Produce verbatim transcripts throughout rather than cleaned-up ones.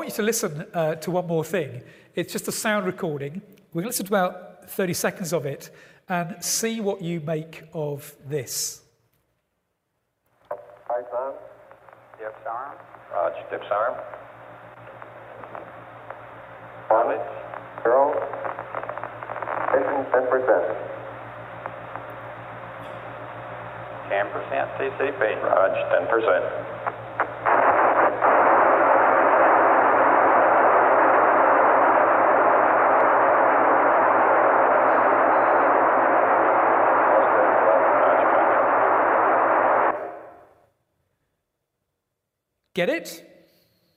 want you to listen uh, to one more thing. It's just a sound recording. We're going to listen to about thirty seconds of it and see what you make of this. Hi, Tom. Dips arm. Roger, dips arm. One, zero. Ignition ten percent. ten percent T C P. Roger, ten percent. Get it?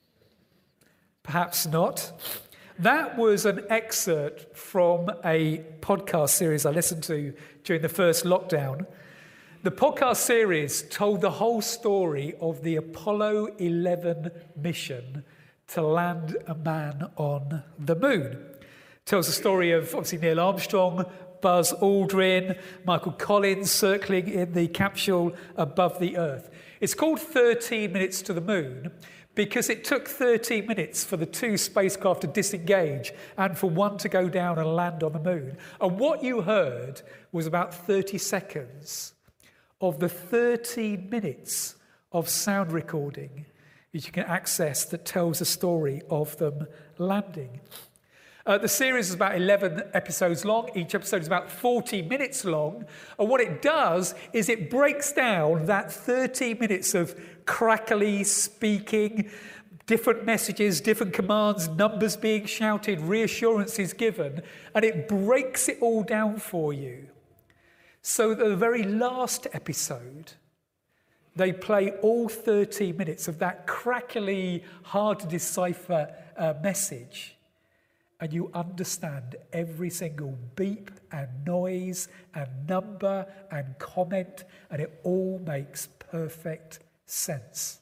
Perhaps not. That was an excerpt from a podcast series I listened to during the first lockdown. The podcast series told the whole story of the Apollo eleven mission to land a man on the moon. It tells the story of, obviously, Neil Armstrong, Buzz Aldrin, Michael Collins circling in the capsule above the Earth. It's called thirteen minutes to the Moon because it took thirteen minutes for the two spacecraft to disengage and for one to go down and land on the moon. And what you heard was about thirty seconds of the thirteen minutes of sound recording that you can access that tells the story of them landing. Uh, the series is about eleven episodes long. Each episode is about forty minutes long. And what it does is it breaks down that thirty minutes of crackly speaking, different messages, different commands, numbers being shouted, reassurances given, and it breaks it all down for you. So the very last episode, they play all thirty minutes of that crackly, hard to decipher uh, message. And you understand every single beep and noise and number and comment, and it all makes perfect sense.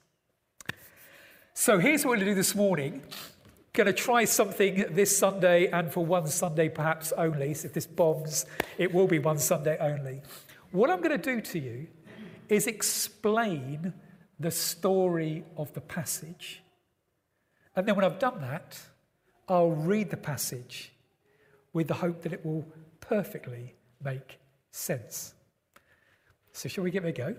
So here's what we're going to do this morning. Going to try something this Sunday, and for one Sunday perhaps only. So if this bombs, it will be one Sunday only. What I'm going to do to you is explain the story of the passage. And then when I've done that, I'll read the passage with the hope that it will perfectly make sense. So shall we give it a go?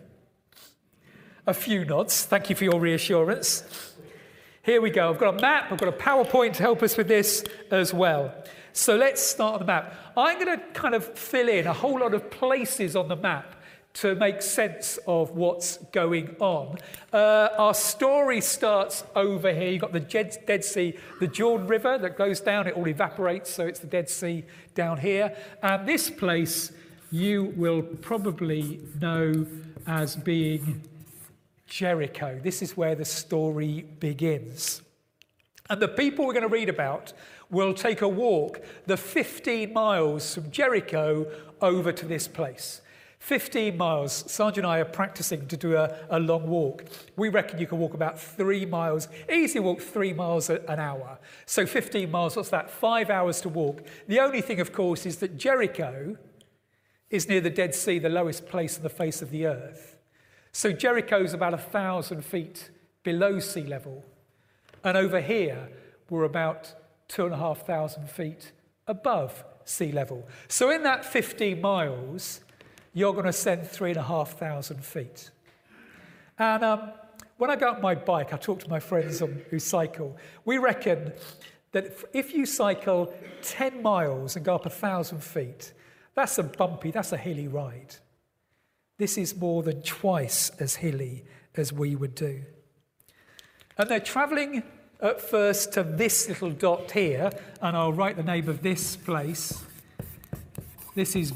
A few nods. Thank you for your reassurance. Here we go. I've got a map. I've got a PowerPoint to help us with this as well. So let's start on the map. I'm going to kind of fill in a whole lot of places on the map to make sense of what's going on. Uh, our story starts over here. You've got the Dead Sea, the Jordan River that goes down. It all evaporates, so it's the Dead Sea down here. And this place you will probably know as being Jericho. This is where the story begins. And the people we're going to read about will take a walk the fifteen miles from Jericho over to this place. fifteen miles. Sandra and I are practicing to do a, a long walk. We reckon you can walk about three miles, easily walk three miles a, an hour. So fifteen miles, what's that? Five hours to walk. The only thing, of course, is that Jericho is near the Dead Sea, the lowest place on the face of the earth. So Jericho's about a thousand feet below sea level. And over here, we're about two and a half thousand feet above sea level. So in that fifteen miles, you're going to ascend three and a half thousand feet. And um, when I go on my bike, I talk to my friends on, who cycle. We reckon that if, if you cycle ten miles and go up a thousand feet, that's a bumpy, that's a hilly ride. This is more than twice as hilly as we would do. And they're travelling at first to this little dot here, and I'll write the name of this place. This is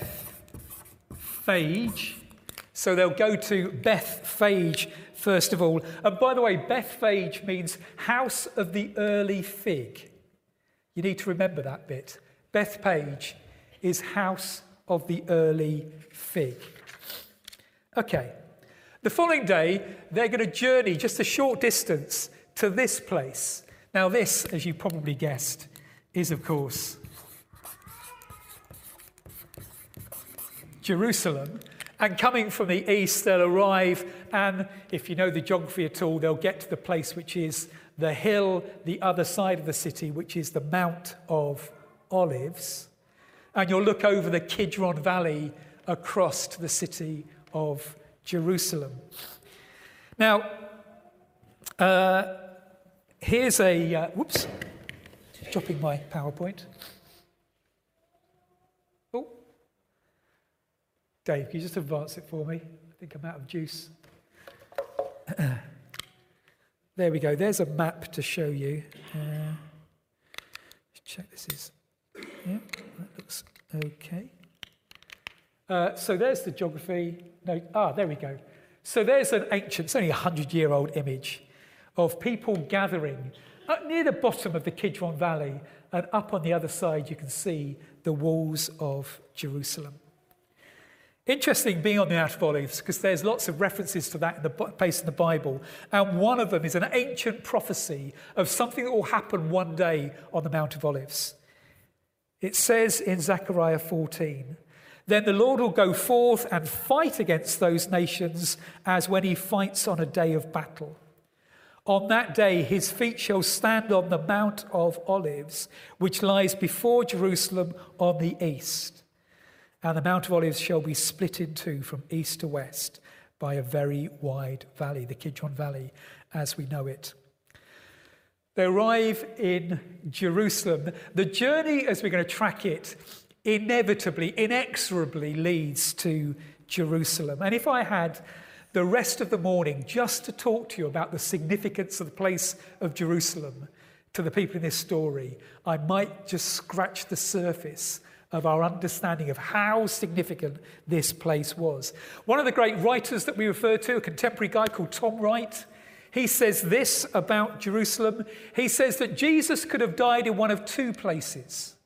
Bethphage. So they'll go to Bethphage first of all. And by the way, Bethphage means house of the early fig. You need to remember that bit. Bethphage is house of the early fig. Okay. The following day, they're going to journey just a short distance to this place. Now this, as you probably guessed, is of course Jerusalem. And coming from the east, they'll arrive, and if you know the geography at all, they'll get to the place which is the hill the other side of the city, which is the Mount of Olives, and you'll look over the Kidron Valley across to the city of Jerusalem. Now, uh, here's a, uh, whoops, dropping my PowerPoint. Oh, Dave, can you just advance it for me? I think I'm out of juice. There we go. There's a map to show you. Uh, check this is. Yeah, that looks okay. Uh, so there's the geography. No, ah, there we go. So there's an ancient, it's only a hundred-year-old image of people gathering up near the bottom of the Kidron Valley, and up on the other side you can see the walls of Jerusalem. Interesting being on the Mount of Olives, because there's lots of references to that in the place in the Bible, and one of them is an ancient prophecy of something that will happen one day on the Mount of Olives. It says in Zechariah fourteen, "Then the Lord will go forth and fight against those nations as when he fights on a day of battle. On that day his feet shall stand on the Mount of Olives, which lies before Jerusalem on the east. And the Mount of Olives shall be split in two from east to west by a very wide valley," the Kidron Valley as we know it. They arrive in Jerusalem. The journey, as we're going to track it, inevitably, inexorably leads to Jerusalem. And if I had the rest of the morning just to talk to you about the significance of the place of Jerusalem to the people in this story, I might just scratch the surface of our understanding of how significant this place was. One of the great writers that we refer to, a contemporary guy called Tom Wright, he says this about Jerusalem. He says that Jesus could have died in one of two places.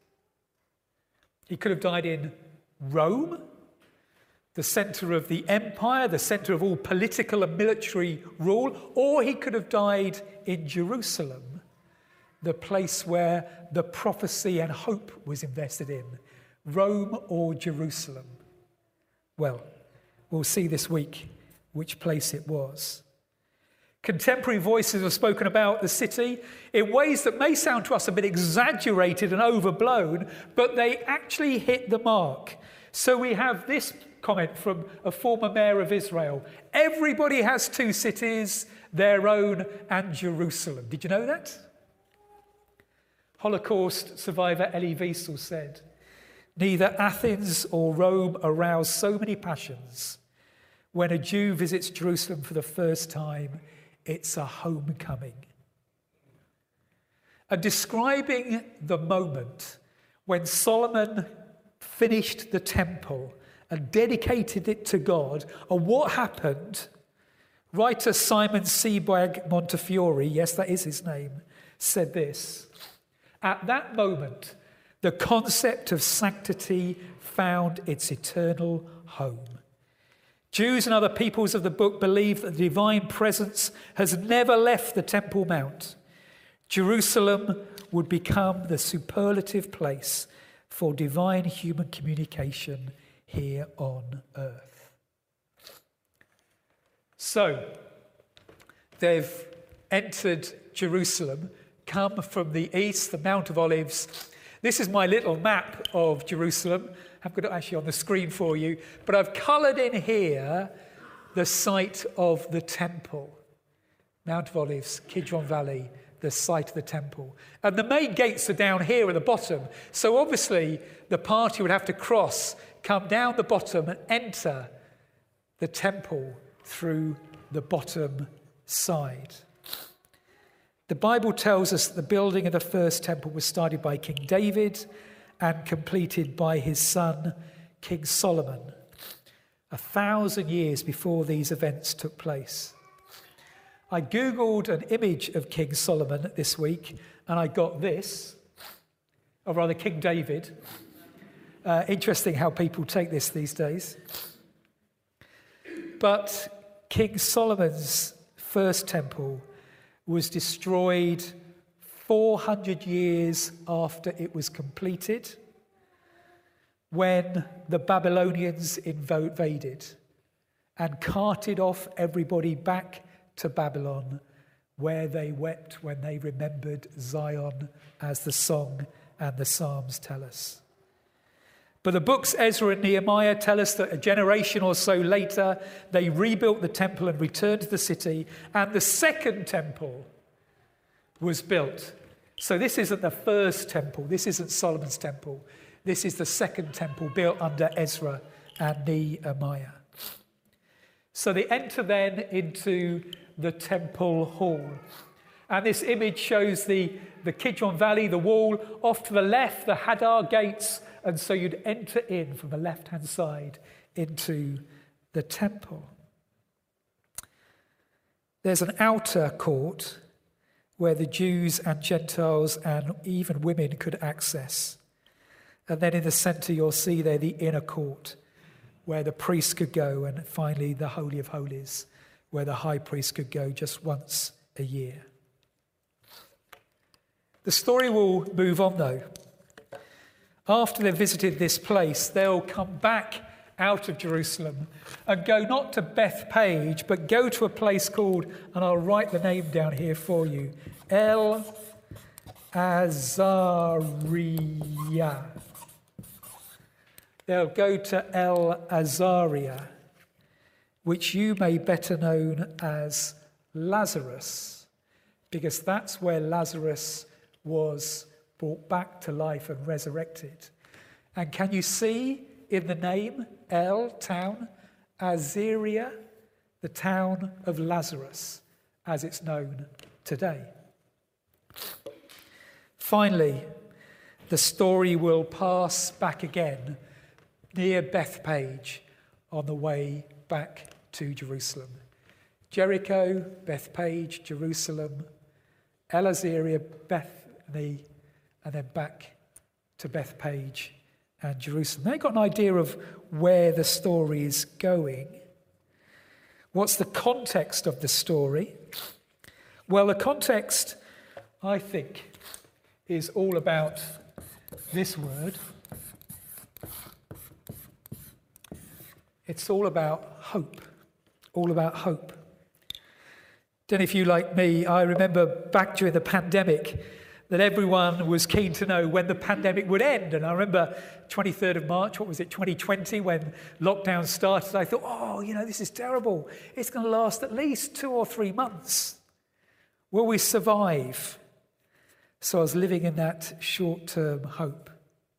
He could have died in Rome, the centre of the empire, the centre of all political and military rule, or he could have died in Jerusalem, the place where the prophecy and hope was invested in. Rome or Jerusalem? Well, we'll see this week which place it was. Contemporary voices have spoken about the city in ways that may sound to us a bit exaggerated and overblown, but they actually hit the mark. So we have this comment from a former mayor of Israel: everybody has two cities, their own and Jerusalem. Did you know that? Holocaust survivor Elie Wiesel said, "Neither Athens or Rome arouse so many passions. When a Jew visits Jerusalem for the first time, it's a homecoming." And describing the moment when Solomon finished the temple and dedicated it to God, and what happened, writer Simon Sebag Montefiore, yes, that is his name, said this: "At that moment, the concept of sanctity found its eternal home. Jews and other peoples of the book believe that the divine presence has never left the Temple Mount. Jerusalem would become the superlative place for divine human communication here on earth." So, they've entered Jerusalem, come from the east, the Mount of Olives. This is my little map of Jerusalem. I've got it actually on the screen for you, but I've coloured in here the site of the temple. Mount of Olives, Kidron Valley, the site of the temple. And the main gates are down here at the bottom. So obviously the party would have to cross, come down the bottom and enter the temple through the bottom side. The Bible tells us that the building of the first temple was started by King David and completed by his son, King Solomon, a thousand years before these events took place. I Googled an image of King Solomon this week, and I got this, or rather King David. Uh, interesting how people take this these days. But King Solomon's first temple was destroyed four hundred years after it was completed, when the Babylonians invaded and carted off everybody back to Babylon, where they wept when they remembered Zion, as the song and the Psalms tell us. But the books Ezra and Nehemiah tell us that a generation or so later, they rebuilt the temple and returned to the city, and the second temple was built. So this isn't the first temple. This isn't Solomon's temple. This is the second temple built under Ezra and Nehemiah. So they enter then into the temple hall. And this image shows the, the Kidron Valley, the wall. Off to the left, the Hadar gates. And so you'd enter in from the left-hand side into the temple. There's an outer court where the Jews and Gentiles and even women could access. And then in the centre you'll see there the inner court where the priests could go, and finally the Holy of Holies where the high priest could go just once a year. The story will move on though. After they've visited this place, they'll come back out of Jerusalem and go not to Bethpage, but go to a place called, and I'll write the name down here for you, El Azariah. They'll go to El Azariah, which you may better known as Lazarus, because that's where Lazarus was brought back to life and resurrected. And can you see in the name El, town, Azariah, the town of Lazarus, as it's known today. Finally, the story will pass back again near Bethpage on the way back to Jerusalem. Jericho, Bethpage, Jerusalem, El Azariah, Bethany, and then back to Bethpage and Jerusalem. They've got an idea of where the story is going. What's the context of the story? Well, the context, I think, is all about this word. It's all about hope. All about hope. Don't know if you, like me, I remember back during the pandemic that everyone was keen to know when the pandemic would end. And I remember twenty-third of March, what was it, twenty twenty, when lockdown started, I thought, oh, you know, this is terrible. It's going to last at least two or three months. Will we survive? So I was living in that short-term hope.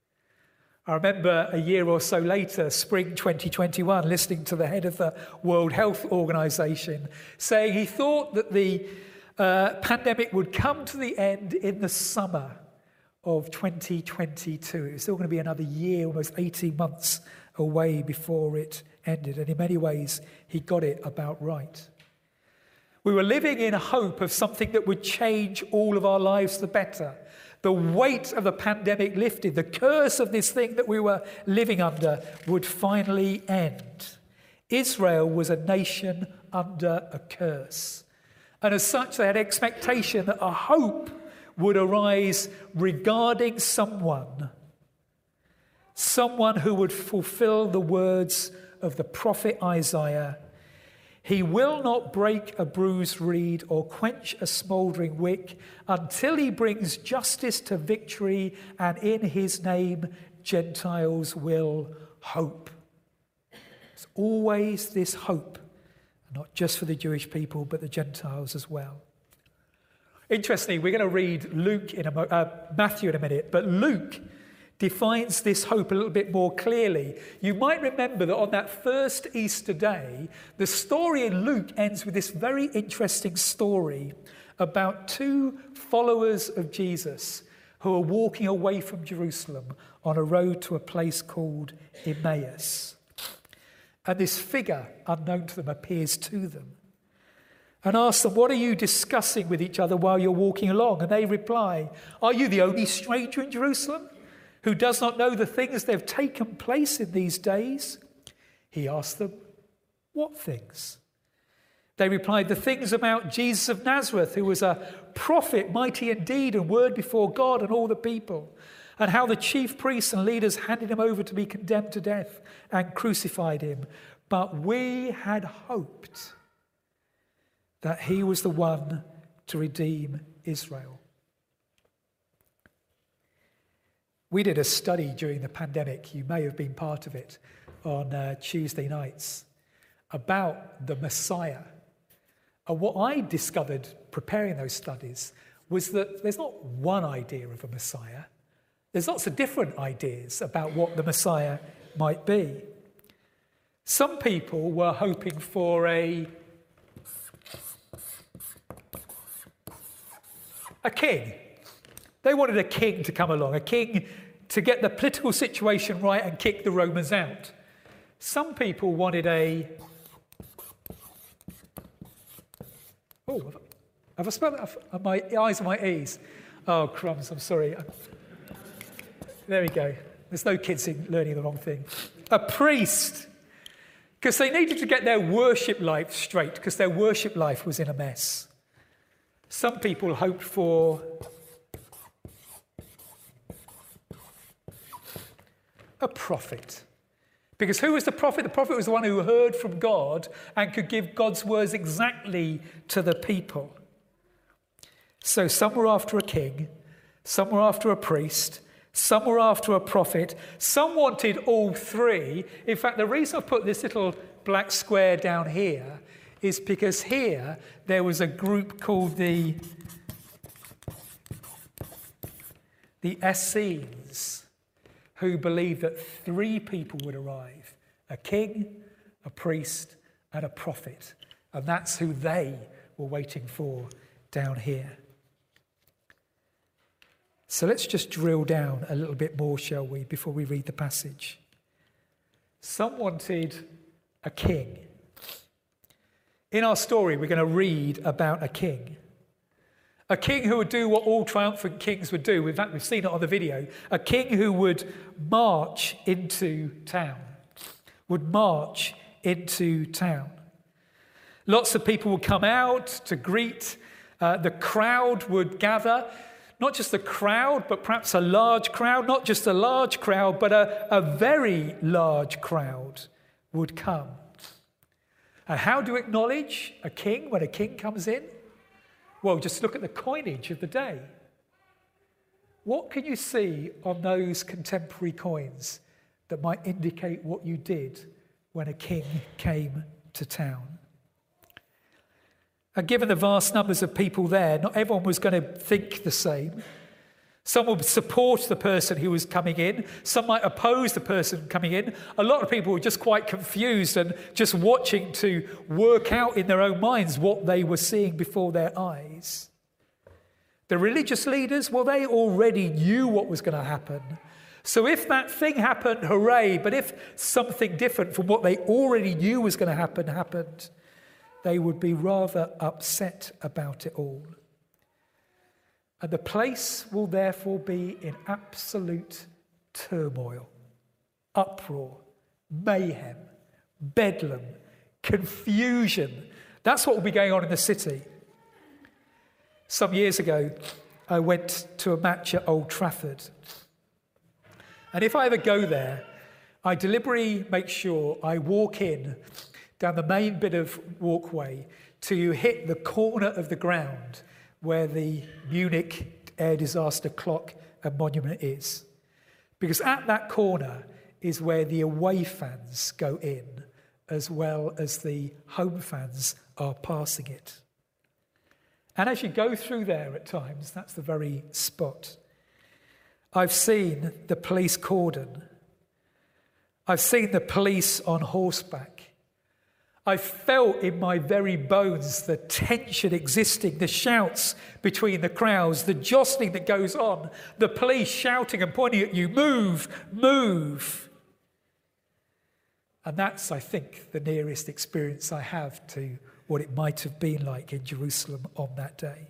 I remember a year or so later, spring twenty twenty-one, listening to the head of the World Health Organization saying he thought that the uh, pandemic would come to the end in the summer of twenty twenty-two. It was still going to be another year, almost eighteen months away before it ended. And in many ways, he got it about right. We were living in hope of something that would change all of our lives for the better. The weight of the pandemic lifted. The curse of this thing that we were living under would finally end. Israel was a nation under a curse. And as such, they had expectation that a hope would arise regarding someone. Someone who would fulfill the words of the prophet Isaiah. He will not break a bruised reed or quench a smouldering wick until he brings justice to victory, and in his name Gentiles will hope. There's always this hope, not just for the Jewish people, but the Gentiles as well. Interestingly, we're going to read Luke in a mo- uh, Matthew in a minute, but Luke defines this hope a little bit more clearly. You might remember that on that first Easter day, the story in Luke ends with this very interesting story about two followers of Jesus who are walking away from Jerusalem on a road to a place called Emmaus. And this figure, unknown to them, appears to them and asks them, what are you discussing with each other while you're walking along? And they reply, are you the only stranger in Jerusalem who does not know the things that have taken place in these days? He asked them, what things? They replied, the things about Jesus of Nazareth, who was a prophet, mighty in deed and word before God and all the people, and how the chief priests and leaders handed him over to be condemned to death and crucified him. But we had hoped that he was the one to redeem Israel. We did a study during the pandemic, you may have been part of it, on uh, Tuesday nights, about the Messiah. And what I discovered preparing those studies was that there's not one idea of a Messiah. There's lots of different ideas about what the Messiah might be. Some people were hoping for a, a king. They wanted a king to come along, a king to get the political situation right and kick the Romans out. Some people wanted a... Oh, have I spelled that? Are my eyes on my E's? Oh, crumbs, I'm sorry. There we go. There's no kids in learning the wrong thing. A priest, because they needed to get their worship life straight, because their worship life was in a mess. Some people hoped for a prophet. Because who was the prophet? The prophet was the one who heard from God and could give God's words exactly to the people. So some were after a king, some were after a priest, some were after a prophet, some wanted all three. In fact, the reason I put this little black square down here is because here there was a group called the, the Essenes, who believed that three people would arrive, a king, a priest, and a prophet. And that's who they were waiting for down here. So let's just drill down a little bit more, shall we, before we read the passage. Some wanted a king. In our story, we're going to read about a king. A king who would do what all triumphant kings would do. In fact, we've seen it on the video. A king who would march into town. Would march into town. Lots of people would come out to greet. Uh, the crowd would gather. Not just a crowd, but perhaps a large crowd. Not just a large crowd, but a, a very large crowd would come. And how do you acknowledge a king when a king comes in? Well, just look at the coinage of the day. What can you see on those contemporary coins that might indicate what you did when a king came to town? And given the vast numbers of people there, not everyone was going to think the same. Some would support the person who was coming in. Some might oppose the person coming in. A lot of people were just quite confused and just watching to work out in their own minds what they were seeing before their eyes. The religious leaders, well, they already knew what was going to happen. So if that thing happened, hooray. But if something different from what they already knew was going to happen happened, they would be rather upset about it all. And the place will therefore be in absolute turmoil, uproar, mayhem, bedlam, confusion. That's what will be going on in the city. Some years ago, I went to a match at Old Trafford. And if I ever go there, I deliberately make sure I walk in down the main bit of walkway to hit the corner of the ground where the Munich air disaster clock and monument is. Because at that corner is where the away fans go in, as well as the home fans are passing it. And as you go through there at times, that's the very spot. I've seen the police cordon. I've seen the police on horseback. I felt in my very bones the tension existing, the shouts between the crowds, the jostling that goes on, the police shouting and pointing at you, move, move. And that's, I think, the nearest experience I have to what it might have been like in Jerusalem on that day.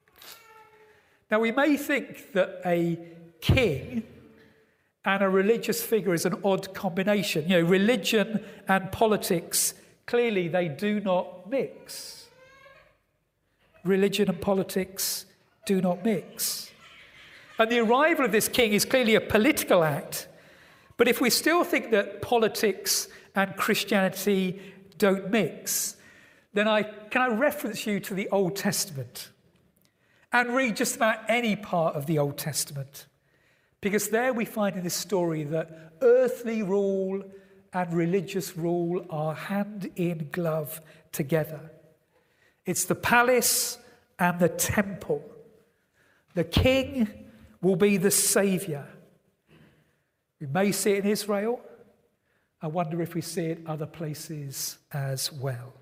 Now, we may think that a king and a religious figure is an odd combination. You know, religion and politics, clearly, they do not mix. Religion and politics do not mix. And the arrival of this king is clearly a political act. But if we still think that politics and Christianity don't mix, then I can I reference you to the Old Testament. and read just about any part of the Old Testament, because there we find in this story that earthly rule and religious rule are hand in glove together. It's the palace and the temple. The king will be the saviour. We may see it in Israel. I wonder if we see it other places as well.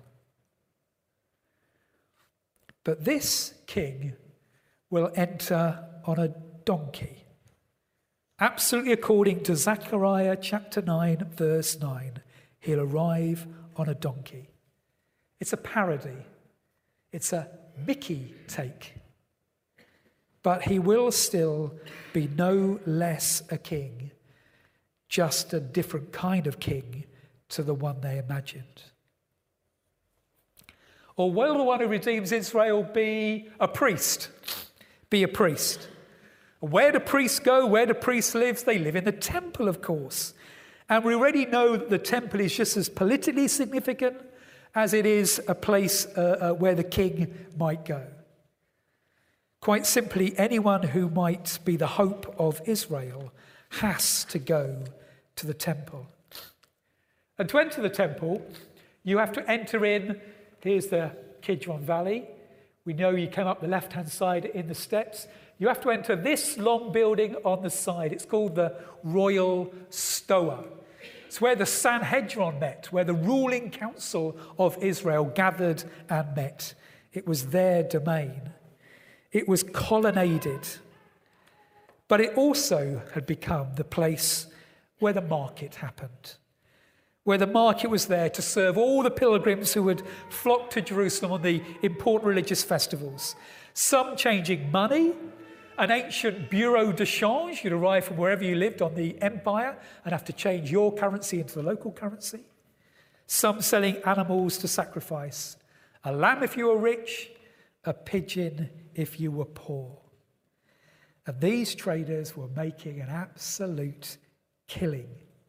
But this king will enter on a donkey, absolutely according to Zechariah chapter nine, verse nine. He'll arrive on a donkey. It's a parody. It's a Mickey take. But he will still be no less a king, just a different kind of king to the one they imagined. Or will the one who redeems Israel be a priest? Be a priest. Where do priests go? Where do priests live? They live in the temple, of course. And we already know that the temple is just as politically significant as it is a place uh, uh, where the king might go. Quite simply, anyone who might be the hope of Israel has to go to the temple. And to enter the temple, you have to enter in. Here's the Kidron Valley. We know you come up the left-hand side in the steps. You have to enter this long building on the side. It's called the Royal Stoa. It's where the Sanhedrin met, where the ruling council of Israel gathered and met. It was their domain. It was colonnaded. But it also had become the place where the market happened, where the market was there to serve all the pilgrims who would flock to Jerusalem on the important religious festivals. Some changing money, an ancient bureau de change. You'd arrive from wherever you lived on the empire and have to change your currency into the local currency. Some selling animals to sacrifice. A lamb if you were rich, a pigeon if you were poor. And these traders were making an absolute killing.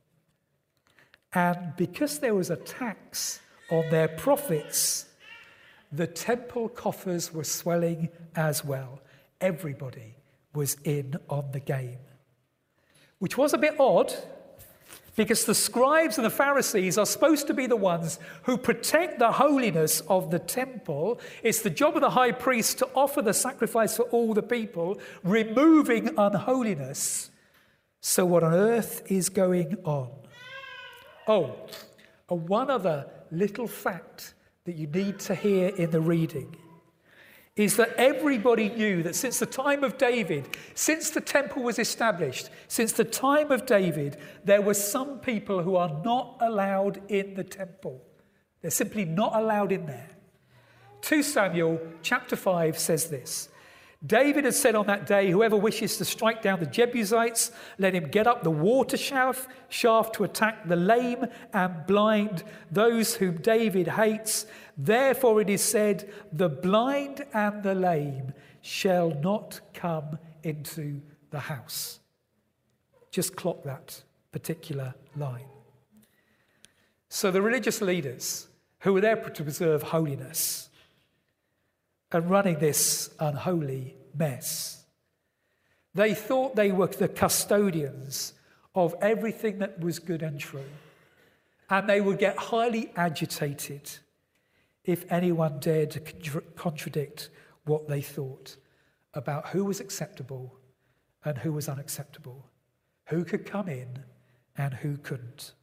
And because there was a tax on their profits, the temple coffers were swelling as well. Everybody was in on the game. Which was a bit odd, because the scribes and the Pharisees are supposed to be the ones who protect the holiness of the temple. It's the job of the high priest to offer the sacrifice for all the people, removing unholiness. So what on earth is going on? Oh, and one other little fact that you need to hear in the reading is that everybody knew that since the time of David, since the temple was established, since the time of David, there were some people who are not allowed in the temple. They're simply not allowed in there. Second Samuel chapter five says this. David had said on that day, whoever wishes to strike down the Jebusites, let him get up the water shaft, shaft to attack the lame and blind, those whom David hates. Therefore it is said, the blind and the lame shall not come into the house. Just clock that particular line. So the religious leaders who were there to preserve holiness and running this unholy mess, they thought they were the custodians of everything that was good and true. And they would get highly agitated if anyone dared to contradict what they thought about who was acceptable and who was unacceptable, who could come in and who couldn't.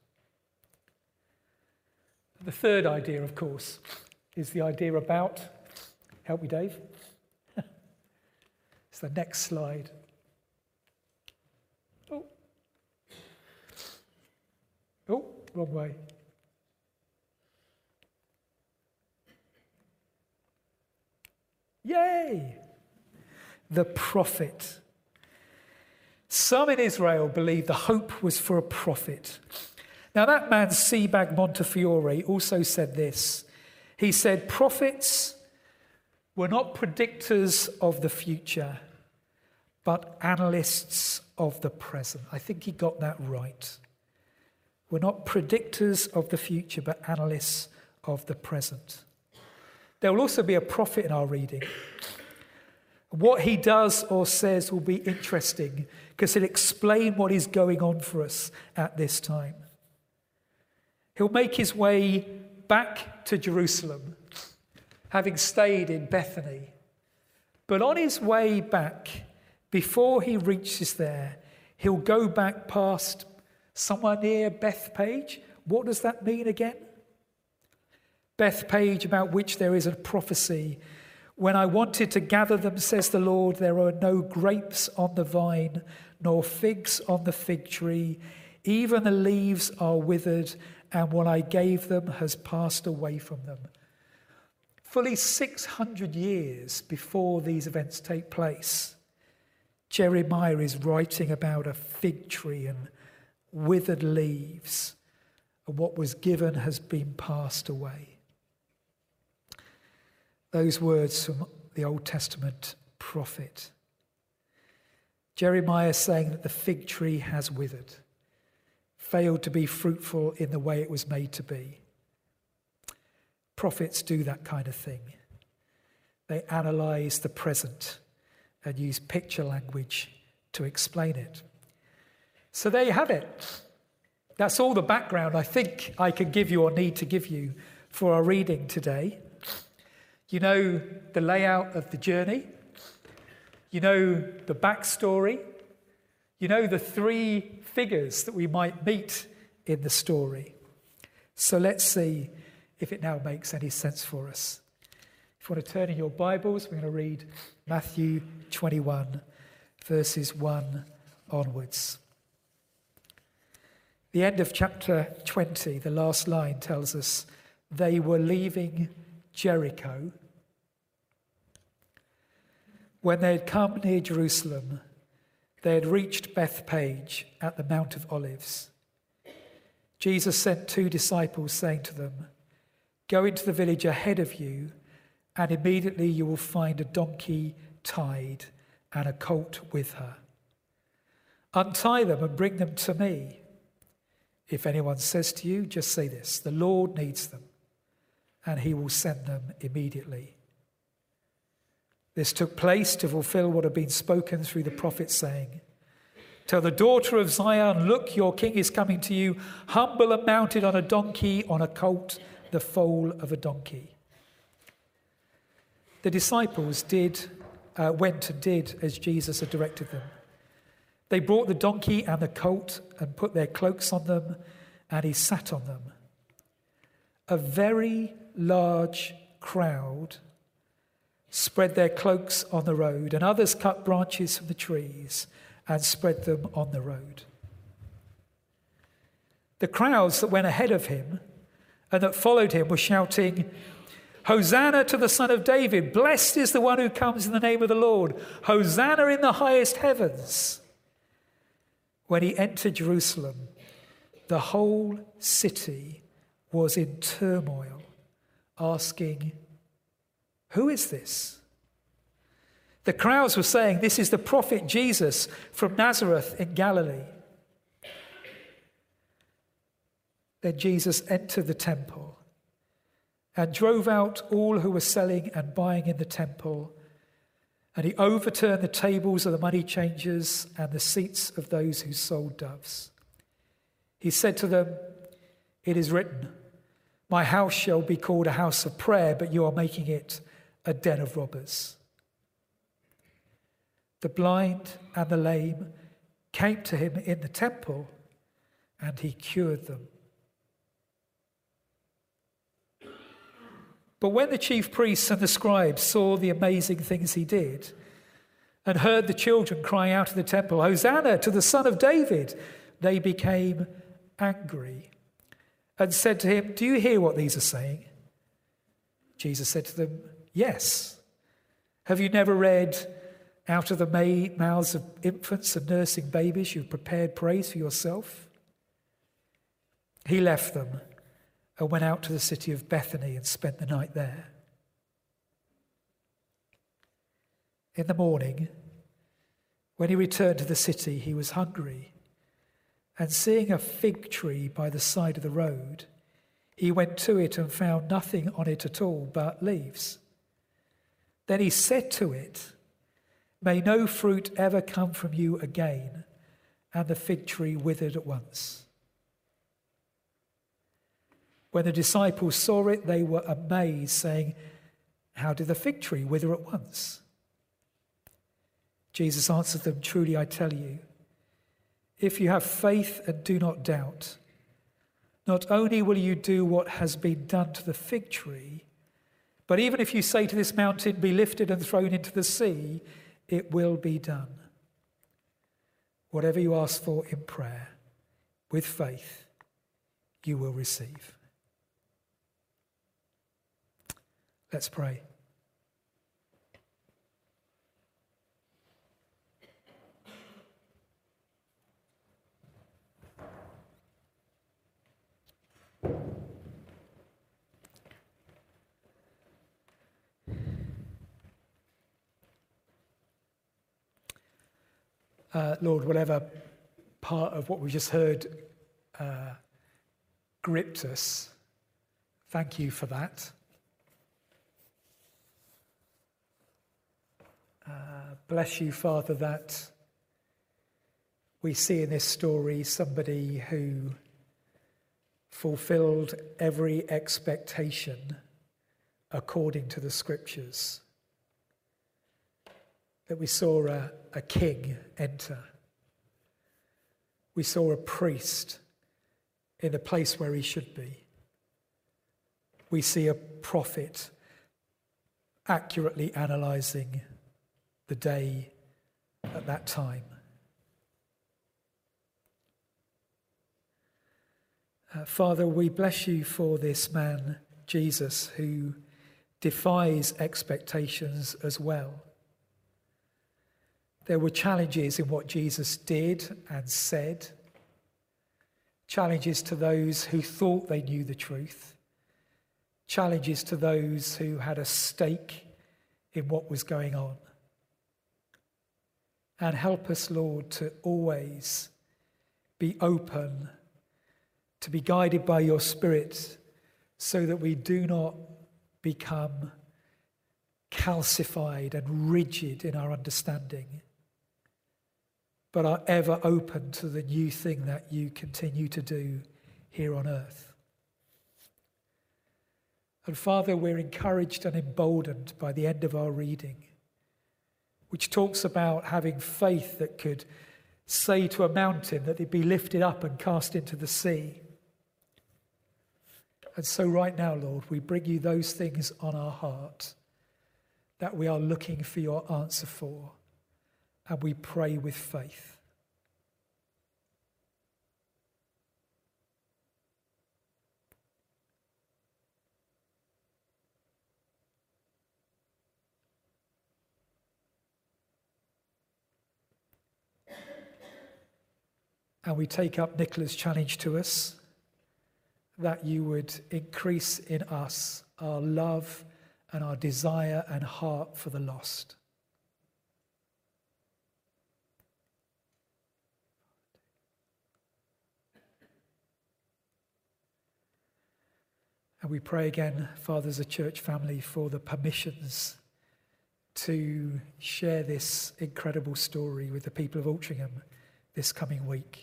The third idea, of course, is the idea about, help me, Dave. It's the next slide. Oh. Oh, wrong way. Yay! The prophet. Some in Israel believed the hope was for a prophet. Now that man, Sebag Montefiore, also said this. He said, prophets were not predictors of the future, but analysts of the present. I think he got that right. We're not predictors of the future, but analysts of the present. There will also be a prophet in our reading. What he does or says will be interesting because he'll explain what is going on for us at this time. He'll make his way back to Jerusalem, having stayed in Bethany. But on his way back, before he reaches there, he'll go back past somewhere near Bethpage. What does that mean again? Bethpage, about which there is a prophecy. When I wanted to gather them, says the Lord, there are no grapes on the vine, nor figs on the fig tree. Even the leaves are withered, and what I gave them has passed away from them. Fully six hundred years before these events take place, Jeremiah is writing about a fig tree and withered leaves, and what was given has been passed away. Those words from the Old Testament prophet. Jeremiah is saying that the fig tree has withered, failed to be fruitful in the way it was made to be. Prophets do that kind of thing. They analyze the present and use picture language to explain it. So there you have it. That's all the background I think I can give you or need to give you for our reading today. You know the layout of the journey. You know the backstory. You know the three figures that we might meet in the story. So let's see if it now makes any sense for us. If you want to turn in your Bibles, we're going to read Matthew twenty-one, verses one onwards. The end of chapter twenty, the last line tells us, they were leaving Jericho. When they had come near Jerusalem, they had reached Bethpage at the Mount of Olives. Jesus sent two disciples, saying to them, go into the village ahead of you, and immediately you will find a donkey tied and a colt with her. Untie them and bring them to me. If anyone says to you, just say this, the Lord needs them, and he will send them immediately. This took place to fulfill what had been spoken through the prophet, saying, tell the daughter of Zion, look, your king is coming to you, humble and mounted on a donkey, on a colt, the foal of a donkey. The disciples did, uh, went and did as Jesus had directed them. They brought the donkey and the colt and put their cloaks on them, and he sat on them. A very large crowd spread their cloaks on the road, and others cut branches from the trees and spread them on the road. The crowds that went ahead of him and that followed him were shouting, Hosanna to the Son of David, blessed is the one who comes in the name of the Lord, Hosanna in the highest heavens. When he entered Jerusalem, the whole city was in turmoil, asking, who is this? The crowds were saying, this is the prophet Jesus from Nazareth in Galilee. Then Jesus entered the temple and drove out all who were selling and buying in the temple, and he overturned the tables of the money changers and the seats of those who sold doves. He said to them, it is written, my house shall be called a house of prayer, but you are making it a den of robbers. The blind and the lame came to him in the temple, and he cured them. But when the chief priests and the scribes saw the amazing things he did and heard the children crying out in the temple, Hosanna to the Son of David, they became angry and said to him, do you hear what these are saying? Jesus said to them, yes. Have you never read, out of the mouths of infants and nursing babies, you've prepared praise for yourself? He left them and went out to the city of Bethany and spent the night there. In the morning, when he returned to the city, he was hungry, and seeing a fig tree by the side of the road, he went to it and found nothing on it at all but leaves. Then he said to it, May no fruit ever come from you again." And the fig tree withered at once. When the disciples saw it, they were amazed, saying, "How did the fig tree wither at once?" Jesus answered them, "Truly I tell you, if you have faith and do not doubt, not only will you do what has been done to the fig tree, but even if you say to this mountain, 'Be lifted and thrown into the sea,' it will be done. Whatever you ask for in prayer, with faith, you will receive." Let's pray. Uh, Lord, whatever part of what we just heard uh, gripped us, thank you for that. Uh, bless you, Father, that we see in this story somebody who fulfilled every expectation according to the scriptures. That we saw a, a king enter. We saw a priest in the place where he should be. We see a prophet accurately analysing the day at that time. Uh, Father, we bless you for this man, Jesus, who defies expectations as well. There were challenges in what Jesus did and said, challenges to those who thought they knew the truth, challenges to those who had a stake in what was going on. And help us, Lord, to always be open, to be guided by your Spirit, so that we do not become calcified and rigid in our understanding, but are ever open to the new thing that you continue to do here on earth. And Father, we're encouraged and emboldened by the end of our reading, which talks about having faith that could say to a mountain that it be lifted up and cast into the sea. And so right now, Lord, we bring you those things on our heart that we are looking for your answer for, and we pray with faith. And we take up Nicola's challenge to us, that you would increase in us our love and our desire and heart for the lost. And we pray again, Father, as a church family, for the permissions to share this incredible story with the people of Altrincham this coming week.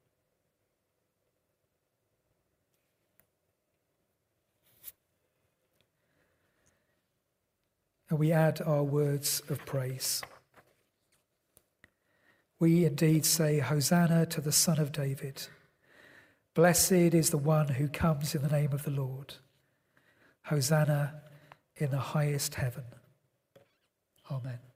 And we add our words of praise. We indeed say, Hosanna to the Son of David. Blessed is the one who comes in the name of the Lord. Hosanna in the highest heaven. Amen.